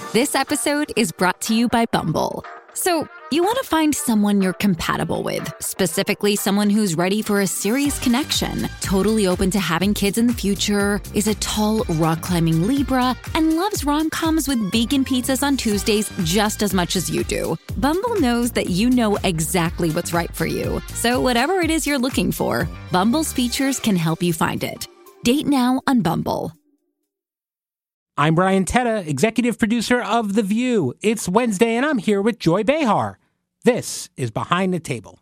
This episode is brought to you by Bumble. So, you want to find someone you're compatible with, specifically someone who's ready for a serious connection, totally open to having kids in the future, is a tall, rock-climbing Libra, and loves rom-coms with vegan pizzas on Tuesdays just as much as you do. Bumble knows that you know exactly what's right for you. So whatever it is you're looking for, Bumble's features can help you find it. Date now on Bumble. I'm Brian Tetta, executive producer of The View. It's Wednesday, and I'm here with Joy Behar. This is Behind the Table.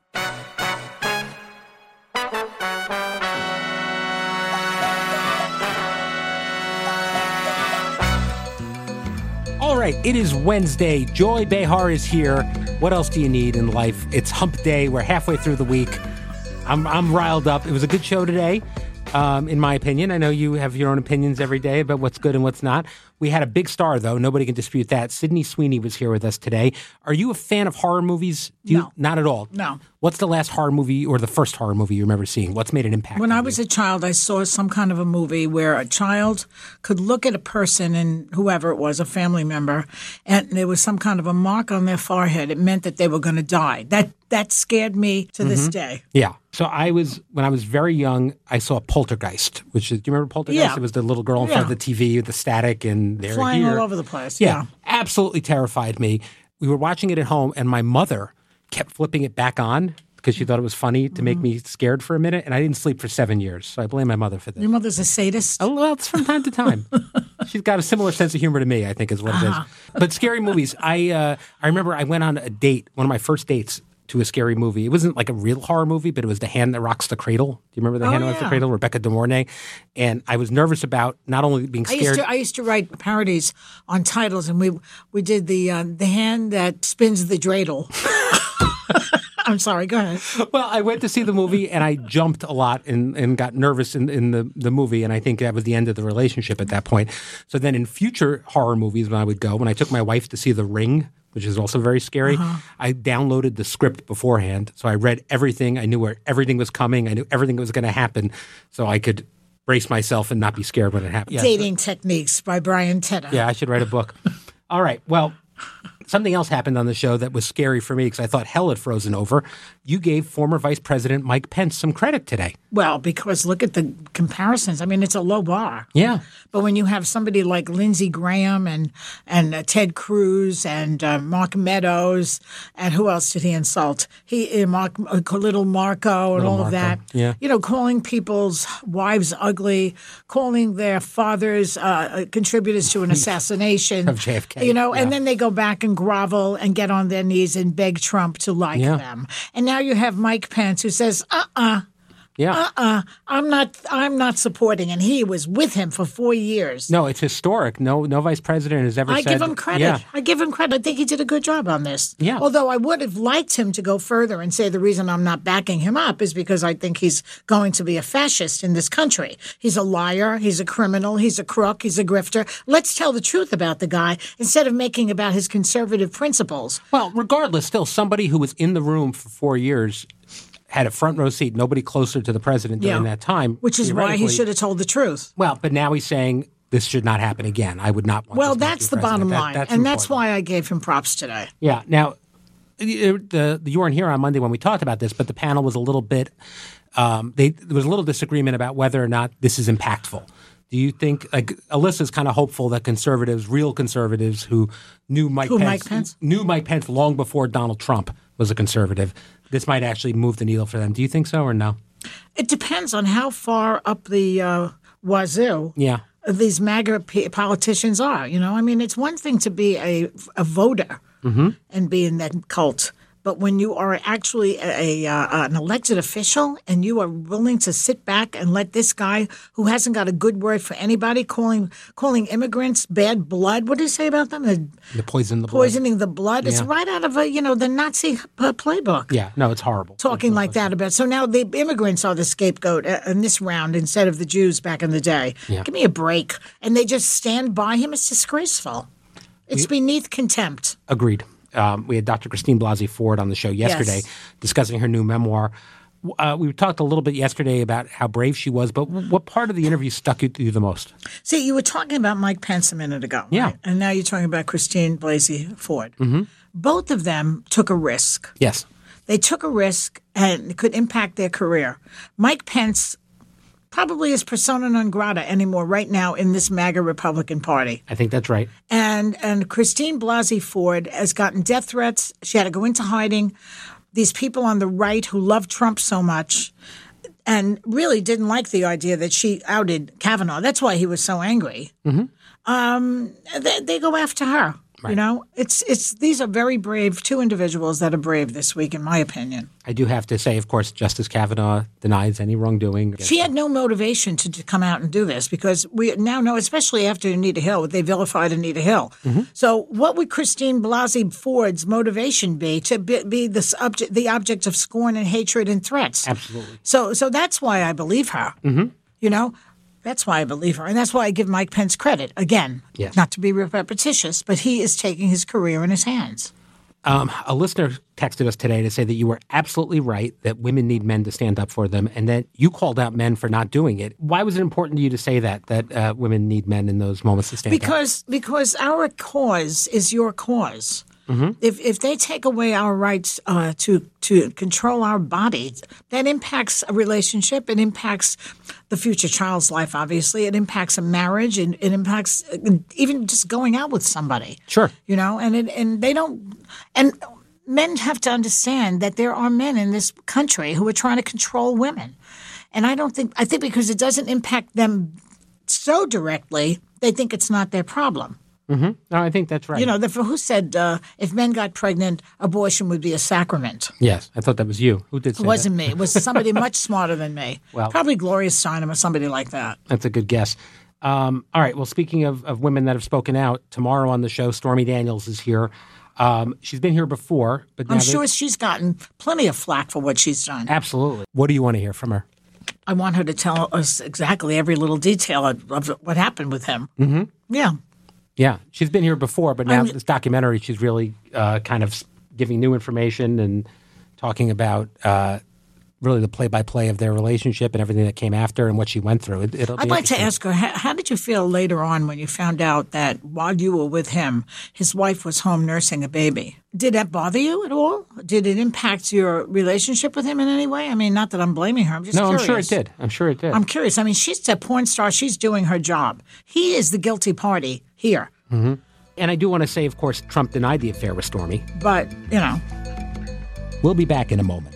All right, it is Wednesday. Joy Behar is here. What else do you need in life? It's hump day. We're halfway through the week. I'm riled up. It was a good show today. In my opinion. I know you have your own opinions every day about what's good and what's not. We had a big star, though. Nobody can dispute that. Sydney Sweeney was here with us today. Are you a fan of horror movies? No. Not at all? No. What's the last horror movie or the first horror movie you remember seeing? What's made an impact When on I was a child, I saw some kind of a movie where a child could look at a person, and whoever it was, a family member, and there was some kind of a mark on their forehead. It meant that they were going to die. That scared me to this day. Yeah. So when I was very young, I saw Poltergeist, do you remember Poltergeist? Yeah. It was the little girl in front of the TV with the static and they're Flying here. all over the place. Yeah. Absolutely terrified me. We were watching it at home, and my mother kept flipping it back on because she thought it was funny to make me scared for a minute, and I didn't sleep for 7 years. So I blame my mother for this. Your mother's a sadist? Oh, well, it's from time to time. She's got a similar sense of humor to me, I think is what it is. But scary movies. I remember I went on a date, one of my first dates, to a scary movie. It wasn't like a real horror movie, but it was The Hand That Rocks the Cradle. Do you remember The Hand That Rocks the Cradle? Rebecca De Mornay. And I was nervous about not only being scared. I used to write parodies on titles, and we did the Hand That Spins the Dreidel. I'm sorry, go ahead. Well, I went to see the movie, and I jumped a lot and got nervous in the movie, and I think that was the end of the relationship at that point. So then in future horror movies, when I took my wife to see The Ring, which is also very scary, I downloaded the script beforehand. So I read everything. I knew where everything was coming. I knew everything that was going to happen, so I could brace myself and not be scared when it happened. Dating Techniques by Brian Tetta. Yeah, I should write a book. All right, well, something else happened on the show that was scary for me because I thought hell had frozen over. You gave former Vice President Mike Pence some credit today. Well, because look at the comparisons. I mean, it's a low bar. Yeah. But when you have somebody like Lindsey Graham and Ted Cruz and Mark Meadows, and who else did he insult? Little Marco and all of that. Yeah. You know, calling people's wives ugly, calling their fathers contributors to an assassination. Of JFK. You know, and then they go back and grovel and get on their knees and beg Trump to like them. And now you have Mike Pence who says, I'm not supporting. And he was with him for 4 years. No, it's historic. No vice president has ever said. I give him credit. Yeah. I give him credit. I think he did a good job on this. Yeah. Although I would have liked him to go further and say the reason I'm not backing him up is because I think he's going to be a fascist in this country. He's a liar. He's a criminal. He's a crook. He's a grifter. Let's tell the truth about the guy instead of making about his conservative principles. Well, regardless, still somebody who was in the room for 4 years had a front row seat, nobody closer to the president during that time. Which is why he should have told the truth. Well, but now he's saying this should not happen again. I would not want Well, this man to that's be the president. bottom line. That's and that's important. why I gave him props today. Yeah. Now, you weren't here on Monday when we talked about this, but the panel was a little bit there was a little disagreement about whether or not this is impactful. Do you think, like, Alyssa's kind of hopeful that real conservatives who knew Mike Pence long before Donald Trump was a conservative, this might actually move the needle for them. Do you think so or no? It depends on how far up the wazoo these MAGA politicians are. You know, I mean, it's one thing to be a voter and be in that cult. But when you are actually an elected official and you are willing to sit back and let this guy who hasn't got a good word for anybody, calling immigrants bad blood, what do you say about them? Poisoning the blood. It's right out of the Nazi playbook. Yeah, no, it's horrible. Talking like that about. So now the immigrants are the scapegoat in this round instead of the Jews back in the day. Yeah. Give me a break. And they just stand by him. It's disgraceful. It's beneath contempt. Agreed. We had Dr. Christine Blasey Ford on the show yesterday discussing her new memoir. We talked a little bit yesterday about how brave she was, but what part of the interview stuck you to you the most? See, you were talking about Mike Pence a minute ago, yeah, right? And now you're talking about Christine Blasey Ford. Mm-hmm. Both of them took a risk. Yes. They took a risk and it could impact their career. Mike Pence probably is persona non grata anymore right now in this MAGA Republican Party. I think that's right. And Christine Blasey Ford has gotten death threats. She had to go into hiding. These people on the right who love Trump so much and really didn't like the idea that she outed Kavanaugh. That's why he was so angry. Mm-hmm. They go after her. Right. You know, it's these are very brave, two individuals that are brave this week, in my opinion. I do have to say, of course, Justice Kavanaugh denies any wrongdoing. She had no motivation to come out and do this because we now know, especially after Anita Hill, they vilified Anita Hill. Mm-hmm. So what would Christine Blasey Ford's motivation be to be the object of scorn and hatred and threats? Absolutely. So that's why I believe her. Mm-hmm. You know? That's why I believe her. And that's why I give Mike Pence credit. Again, not to be repetitious, but he is taking his career in his hands. A listener texted us today to say that you were absolutely right, that women need men to stand up for them, and that you called out men for not doing it. Why was it important to you to say that women need men in those moments to stand up? Because our cause is your cause. Mm-hmm. If they take away our rights to control our bodies, that impacts a relationship. It impacts the future child's life, obviously. It impacts a marriage. It impacts even just going out with somebody. Sure. You know, and they don't – and men have to understand that there are men in this country who are trying to control women. And I think because it doesn't impact them so directly, they think it's not their problem. Mm-hmm. No, I think that's right. You know, who said if men got pregnant, abortion would be a sacrament? Yes, I thought that was you. Who did say that? It wasn't me. It was somebody much smarter than me. Well, probably Gloria Steinem or somebody like that. That's a good guess. All right. Well, speaking of women that have spoken out, tomorrow on the show, Stormy Daniels is here. She's been here before, but now I'm sure she's gotten plenty of flack for what she's done. Absolutely. What do you want to hear from her? I want her to tell us exactly every little detail of what happened with him. Mm-hmm. Yeah. Yeah, she's been here before, but now this documentary, she's really kind of giving new information and talking about really the play-by-play of their relationship and everything that came after and what she went through. I'd like to ask her, how did you feel later on when you found out that while you were with him, his wife was home nursing a baby? Did that bother you at all? Did it impact your relationship with him in any way? I mean, not that I'm blaming her. I'm just curious. No, I'm sure it did. I'm curious. I mean, she's a porn star. She's doing her job. He is the guilty party here. Mm-hmm. And I do want to say, of course, Trump denied the affair with Stormy. But, you know. We'll be back in a moment.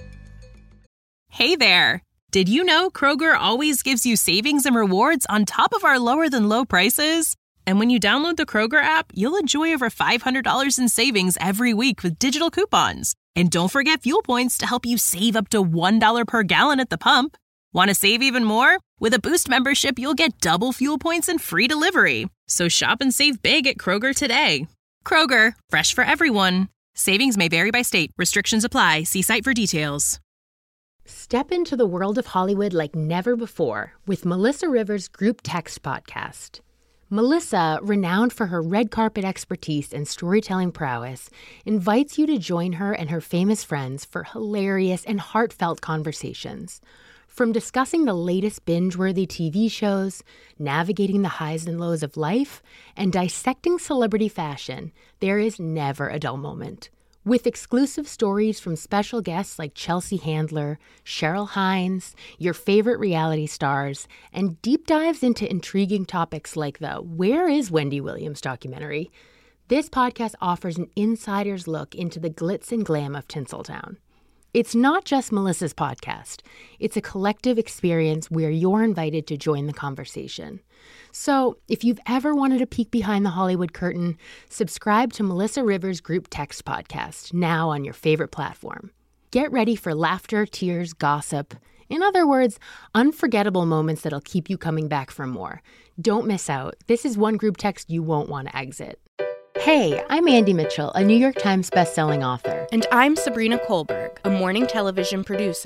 Hey there. Did you know Kroger always gives you savings and rewards on top of our lower-than-low prices? And when you download the Kroger app, you'll enjoy over $500 in savings every week with digital coupons. And don't forget fuel points to help you save up to $1 per gallon at the pump. Want to save even more? With a Boost membership, you'll get double fuel points and free delivery. So shop and save big at Kroger today. Kroger, fresh for everyone. Savings may vary by state. Restrictions apply. See site for details. Step into the world of Hollywood like never before with Melissa Rivers' Group Text podcast. Melissa, renowned for her red carpet expertise and storytelling prowess, invites you to join her and her famous friends for hilarious and heartfelt conversations. From discussing the latest binge-worthy TV shows, navigating the highs and lows of life, and dissecting celebrity fashion, there is never a dull moment. With exclusive stories from special guests like Chelsea Handler, Cheryl Hines, your favorite reality stars, and deep dives into intriguing topics like the Where is Wendy Williams documentary, this podcast offers an insider's look into the glitz and glam of Tinseltown. It's not just Melissa's podcast. It's a collective experience where you're invited to join the conversation. So if you've ever wanted a peek behind the Hollywood curtain, subscribe to Melissa Rivers' Group Text podcast, now on your favorite platform. Get ready for laughter, tears, gossip. In other words, unforgettable moments that'll keep you coming back for more. Don't miss out. This is one group text you won't want to exit. Hey, I'm Andy Mitchell, a New York Times bestselling author. And I'm Sabrina Kohlberg, a morning television producer.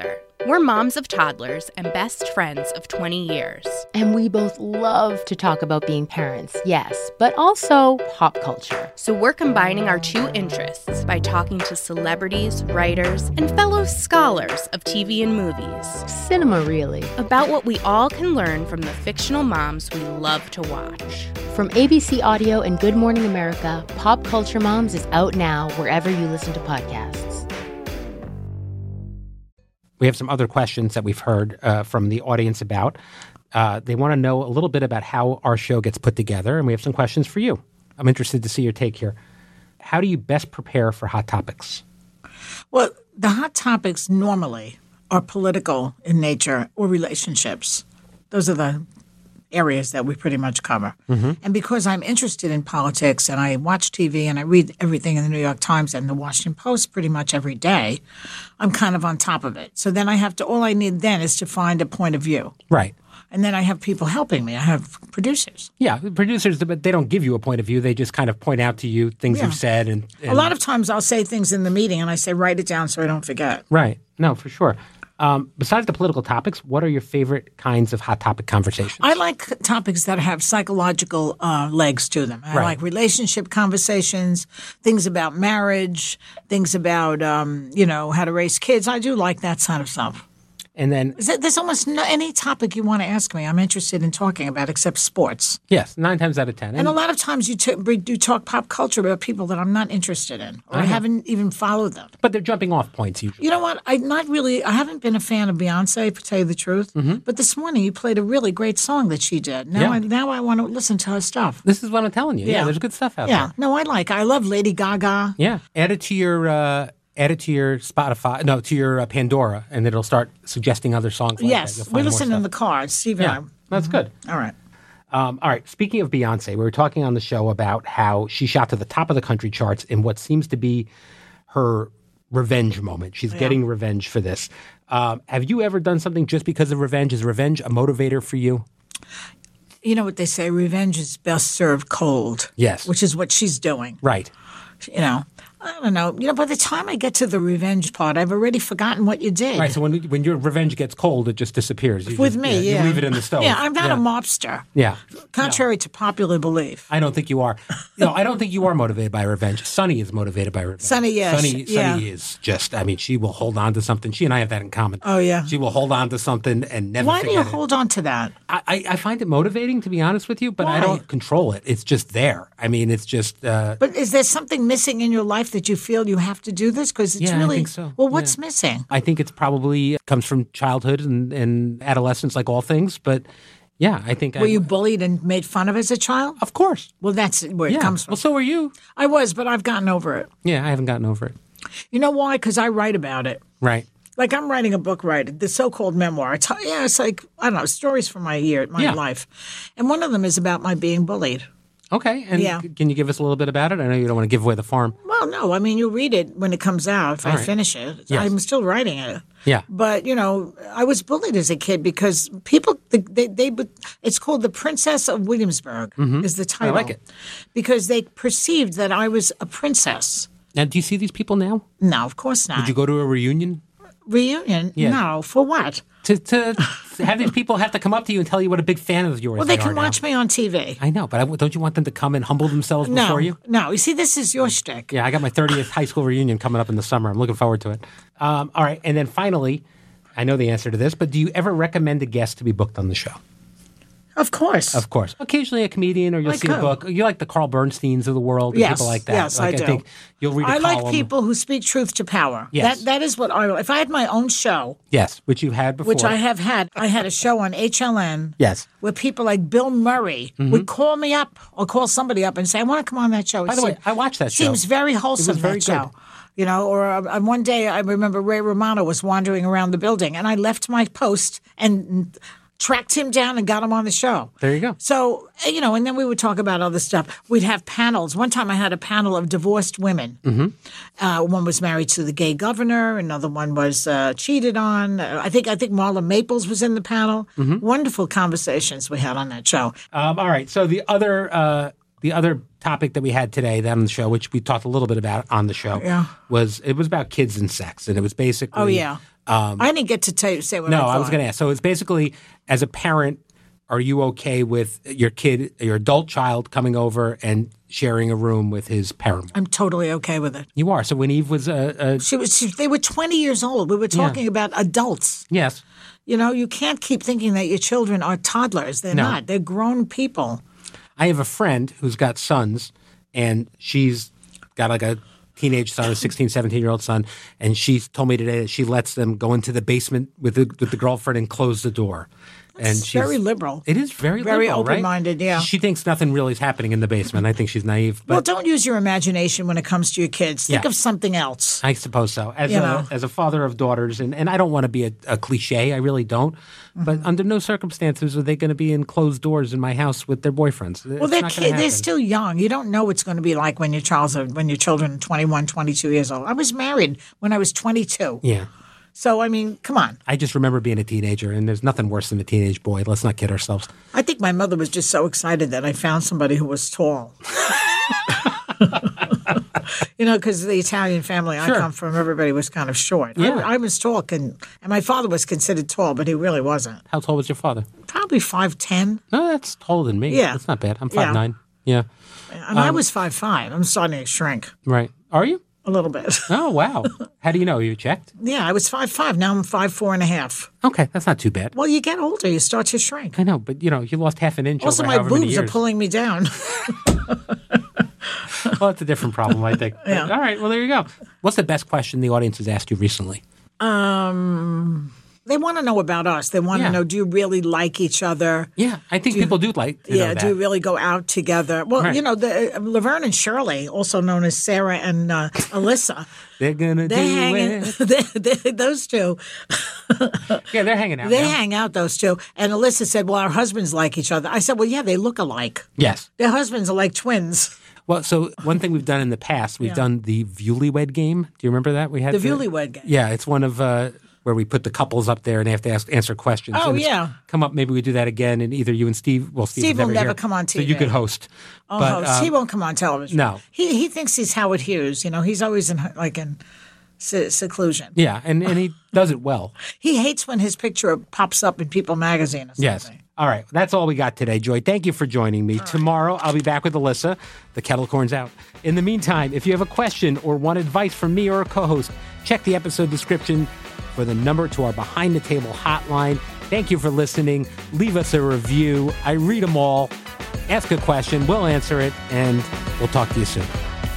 We're moms of toddlers and best friends of 20 years. And we both love to talk about being parents, yes, but also pop culture. So we're combining our two interests by talking to celebrities, writers, and fellow scholars of TV and movies. Cinema, really. About what we all can learn from the fictional moms we love to watch. From ABC Audio and Good Morning America, Pop Culture Moms is out now wherever you listen to podcasts. We have some other questions that we've heard from the audience about. They want to know a little bit about how our show gets put together, and we have some questions for you. I'm interested to see your take here. How do you best prepare for Hot Topics? Well, the Hot Topics normally are political in nature or relationships. Those are the areas that we pretty much cover. Mm-hmm. And because I'm interested in politics and I watch TV and I read everything in the New York Times and the Washington Post pretty much every day, I'm kind of on top of it. So then all I need then is to find a point of view. Right. And then I have people helping me. I have producers. Yeah, producers, but they don't give you a point of view. They just kind of point out to you things you've said. And a lot of times I'll say things in the meeting and I say, write it down so I don't forget. Right. No, for sure. Besides the political topics, what are your favorite kinds of hot topic conversations? I like topics that have psychological legs to them. I like relationship conversations, things about marriage, things about, how to raise kids. I do like that sort of stuff. And then there's almost any topic you want to ask me, I'm interested in talking about, except sports. Yes, 9 times out of 10. And a lot of times you do talk pop culture about people that I'm not interested in, or I haven't even followed them. But they're jumping off points usually. You know what? I haven't been a fan of Beyonce, to tell you the truth. Mm-hmm. But this morning you played a really great song that she did. Now I want to listen to her stuff. This is what I'm telling you. Yeah, there's good stuff out there. Yeah, no, I love Lady Gaga. Yeah, add it to your Spotify, to your Pandora, and it'll start suggesting other songs like yes, that. We listen in the car. Steve and I. That's good. All right. All right. Speaking of Beyonce, we were talking on the show about how she shot to the top of the country charts in what seems to be her revenge moment. She's getting revenge for this. Have you ever done something just because of revenge? Is revenge a motivator for you? You know what they say, revenge is best served cold. Yes. Which is what she's doing. Right. I don't know. By the time I get to the revenge part, I've already forgotten what you did. Right. So when your revenge gets cold, it just disappears. You With me, You leave it in the stove. Yeah, I'm not a mobster. Yeah. Contrary to popular belief. I don't think you are. I don't think you are motivated by revenge. Sunny is motivated by revenge. Sunny, yes. Sunny is just, she will hold on to something. She and I have that in common. Oh, yeah. She will hold on to something and never Why forget do you it. hold on to that? I find it motivating, to be honest with you, but Why? I don't control it. It's just there. It's just... But is there something missing in your life that you feel you have to do this? Because it's really... I think so. Well, what's missing? I think it's probably comes from childhood and adolescence, like all things, but... Yeah, I think. Were you bullied and made fun of as a child? Of course. Well, that's where it comes from. Well, so were you. I was, but I've gotten over it. Yeah, I haven't gotten over it. You know why? Because I write about it. Right. Like I'm writing a book, the so-called memoir. It's like, I don't know, stories from my life. And one of them is about my being bullied. Okay. And can you give us a little bit about it? I know you don't want to give away the farm. Well, no. You'll read it when it comes out if I finish it. Yes. I'm still writing it. Yeah. But, I was bullied as a kid because people, it's called The Princess of Williamsburg is the title. I like it. Because they perceived that I was a princess. Now, do you see these people now? No, of course not. Would you go to a reunion? Reunion? Yeah. No. For what? To have these people have to come up to you and tell you what a big fan of yours they can watch me on TV. I know, but don't you want them to come and humble themselves before you? No. You see, this is your shtick. Yeah, I got my 30th high school reunion coming up in the summer. I'm looking forward to it. All right, and then finally, I know the answer to this, but do you ever recommend a guest to be booked on the show? Of course. Of course. Occasionally a comedian or you'll see a book. You like the Carl Bernsteins of the world and people like that. Yes, I do. I think you'll read a column. I like people who speak truth to power. Yes. That is what if I had my own show. Yes, which you've had before. Which I have had. I had a show on HLN. Yes. Where people like Bill Murray would call me up or call somebody up and say, I want to come on that show. By the way, I watched that show. Seems very wholesome, it was very that show. Good. Or one day I remember Ray Romano was wandering around the building and I left my post and tracked him down and got him on the show. There you go. So, and then we would talk about other stuff. We'd have panels. One time I had a panel of divorced women. Mm-hmm. One was married to the gay governor. Another one was cheated on. I think Marla Maples was in the panel. Mm-hmm. Wonderful conversations we had on that show. All right. So the other topic that we had today on the show, which we talked a little bit about on the show, was about kids and sex. And it was basically I didn't get to say what I thought. No, I was going to ask. So it's basically, as a parent, are you okay with your adult child coming over and sharing a room with his paramour? I'm totally okay with it. You are. So when Eve was they were 20 years old. We were talking about adults. Yes. You know, you can't keep thinking that your children are toddlers. They're not. They're grown people. I have a friend who's got sons, and she's got like a teenage son, a 16, 17-year-old son, and she told me today that she lets them go into the basement with the girlfriend and close the door. And she's very liberal. It is very liberal, open-minded, right? yeah. She thinks nothing really is happening in the basement. I think she's naive. But well, don't use your imagination when it comes to your kids. Think of something else. I suppose so. As a father of daughters, and I don't want to be a cliche, I really don't. But under no circumstances are they going to be in closed doors in my house with their boyfriends. Well, they're still young. You don't know what's going to be like when your children are 21, 22 years old. I was married when I was 22. Yeah. So, I mean, come on. I just remember being a teenager, and there's nothing worse than a teenage boy. Let's not kid ourselves. I think my mother was just so excited that I found somebody who was tall. Because the Italian family I come from, everybody was kind of short. Yeah. I was tall, and my father was considered tall, but he really wasn't. How tall was your father? Probably 5'10". No, that's taller than me. Yeah. That's not bad. I'm 5'9". Yeah. And I was 5'5". I'm starting to shrink. Right. Are you? A little bit. Oh, wow. How do you know? You checked? Yeah, I was 5'5". Now I'm 5'4.5". Okay, that's not too bad. Well, you get older, you start to shrink. I know, but you lost half an inch also, over my however many boobs years. are pulling me down. Well, that's a different problem, I think. Yeah. All right, well, there you go. What's the best question the audience has asked you recently? They want to know about us. They want to know, do you really like each other? Yeah, I think people do like to know that. Do you really go out together? Well, right. Laverne and Shirley, also known as Sarah and Alyssa. They're going to do it. Those two. Yeah, they're hanging out. They hang out, those two. And Alyssa said, well, our husbands like each other. I said, well, yeah, they look alike. Yes. Their husbands are like twins. Well, so one thing we've done in the past, we've done the Viewlywed game. Do you remember that? We had the Viewlywed game. Yeah, it's one of where we put the couples up there and they have to answer questions. Oh, and yeah. Come up, maybe we do that again, and either you and Steve, Steve will never here, come on TV. So you could host. Oh, but, he won't come on television. No. He thinks he's Howard Hughes. He's always in seclusion. Yeah, and he does it well. He hates when his picture pops up in People magazine or something. Yes. All right. That's all we got today, Joy. Thank you for joining me. Tomorrow, I'll be back with Alyssa. The kettle corn's out. In the meantime, if you have a question or want advice from me or a co-host, check the episode description for the number to our Behind the Table hotline. Thank you for listening. Leave us a review. I read them all. Ask a question. We'll answer it, and we'll talk to you soon.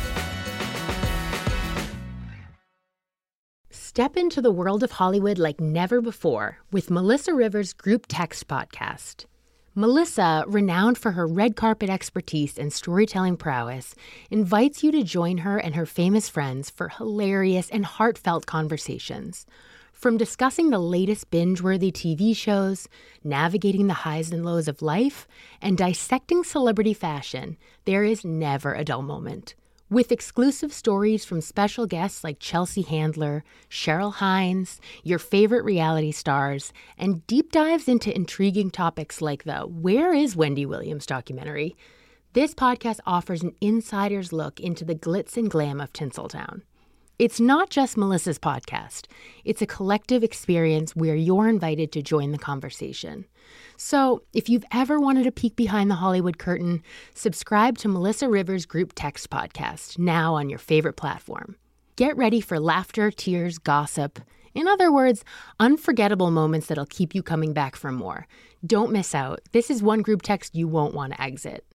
Step into the world of Hollywood like never before with Melissa Rivers' Group Text podcast. Melissa, renowned for her red carpet expertise and storytelling prowess, invites you to join her and her famous friends for hilarious and heartfelt conversations. From discussing the latest binge-worthy TV shows, navigating the highs and lows of life, and dissecting celebrity fashion, there is never a dull moment. With exclusive stories from special guests like Chelsea Handler, Cheryl Hines, your favorite reality stars, and deep dives into intriguing topics like the Where is Wendy Williams documentary, this podcast offers an insider's look into the glitz and glam of Tinseltown. It's not just Melissa's podcast. It's a collective experience where you're invited to join the conversation. So, if you've ever wanted a peek behind the Hollywood curtain, subscribe to Melissa Rivers' Group Text podcast, now on your favorite platform. Get ready for laughter, tears, gossip. In other words, unforgettable moments that'll keep you coming back for more. Don't miss out. This is one group text you won't want to exit.